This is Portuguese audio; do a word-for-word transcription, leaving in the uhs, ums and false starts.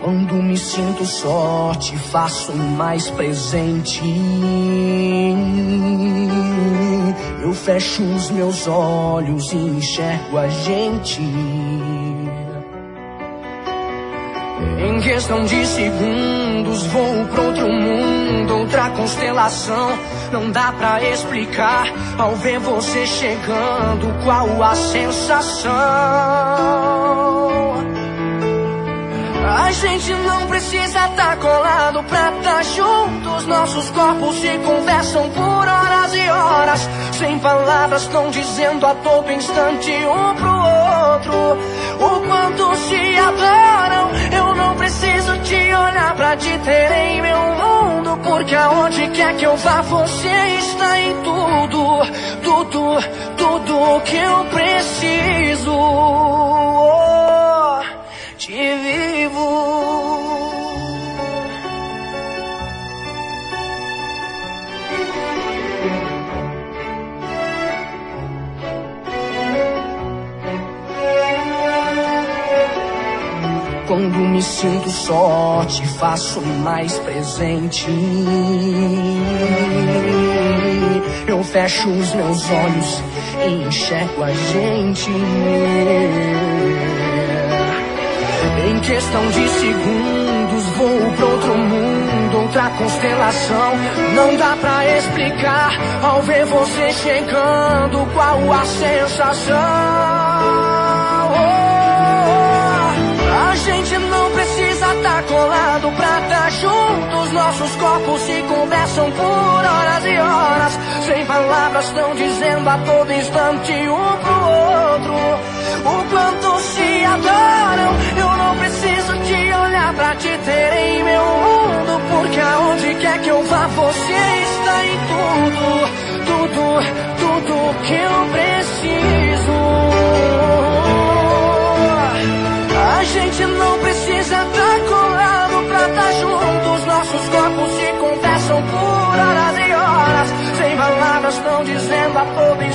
Quando me sinto só, te faço mais presente. Eu fecho os meus olhos e enxergo a gente. Em questão de segundos vou pra outro mundo, outra constelação. Não dá pra explicar ao ver você chegando qual a sensação. A gente não precisa tá colado pra tá juntos. Nossos corpos se conversam por horas e horas. Sem palavras tão dizendo a todo instante um pro outro o quanto se adoram. Eu não preciso te olhar pra te ter em meu mundo, porque aonde quer que eu vá você está em tudo. Tudo, tudo que eu preciso. Oh, te vivo. Quando me sinto só, te faço mais presente. Eu fecho os meus olhos e enxergo a gente. Em questão de segundos vou pra outro mundo, outra constelação. Não dá pra explicar ao ver você chegando qual a sensação. A gente não precisa tá colado pra tá juntos. Nossos corpos se conversam por horas e horas. Sem palavras tão dizendo a todo instante um pro outro o quanto se adoram. Eu não preciso te olhar pra te ter em meu mundo, porque aonde quer que eu vá você está em tudo. Tudo, tudo que eu preciso. A gente não precisa tá colado pra tá juntos. Nossos corpos se conversam por horas e horas. Sem palavras tão dizendo a todo instante